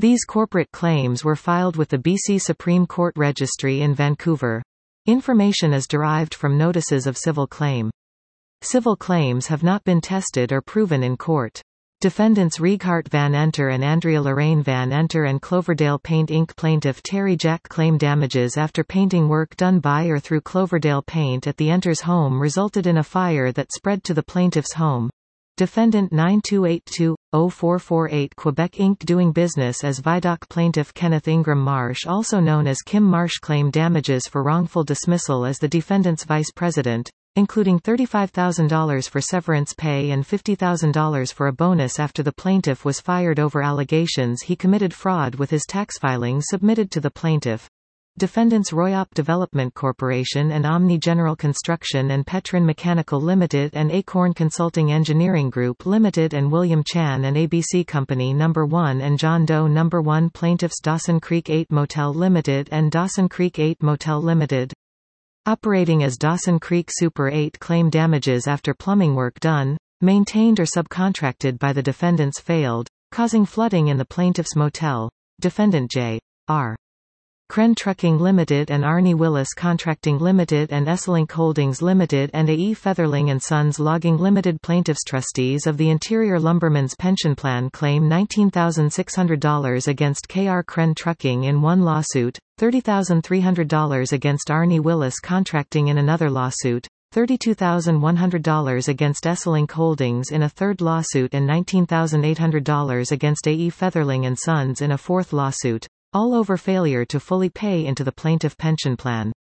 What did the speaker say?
These corporate claims were filed with the BC Supreme Court Registry in Vancouver. Information is derived from notices of civil claim. Civil claims have not been tested or proven in court. Defendants Reghart Van Enter and Andrea Lorraine Van Enter and Cloverdale Paint Inc. Plaintiff Terry Jack claim damages after painting work done by or through Cloverdale Paint at the Enters' home resulted in a fire that spread to the plaintiff's home. Defendant 9282-0448 Quebec Inc. doing business as Vidoc Plaintiff Kenneth Ingram Marsh, also known as Kim Marsh, claimed damages for wrongful dismissal as the defendant's vice president, including $35,000 for severance pay and $50,000 for a bonus after the plaintiff was fired over allegations he committed fraud with his tax filings submitted to the plaintiff. Defendants Royop Development Corporation and Omni General Construction and Petrin Mechanical Limited and Acorn Consulting Engineering Group Limited and William Chan and ABC Company No. 1 and John Doe No. 1 plaintiffs Dawson Creek 8 Motel Limited and Dawson Creek 8 Motel Limited. Operating as Dawson Creek Super 8 claim damages after plumbing work done, maintained or subcontracted by the defendants failed, causing flooding in the plaintiff's motel. Defendant J.R. Kren Trucking Limited and Arnie Willis Contracting Limited and Esselink Holdings Limited and A.E. Featherling & Sons Logging Limited. Plaintiffs trustees of the Interior Lumbermen's Pension Plan claim $19,600 against K.R. Kren Trucking in one lawsuit, $30,300 against Arnie Willis Contracting in another lawsuit, $32,100 against Esselink Holdings in a third lawsuit and $19,800 against A.E. Featherling & Sons in a fourth lawsuit, all over failure to fully pay into the plaintiff pension plan.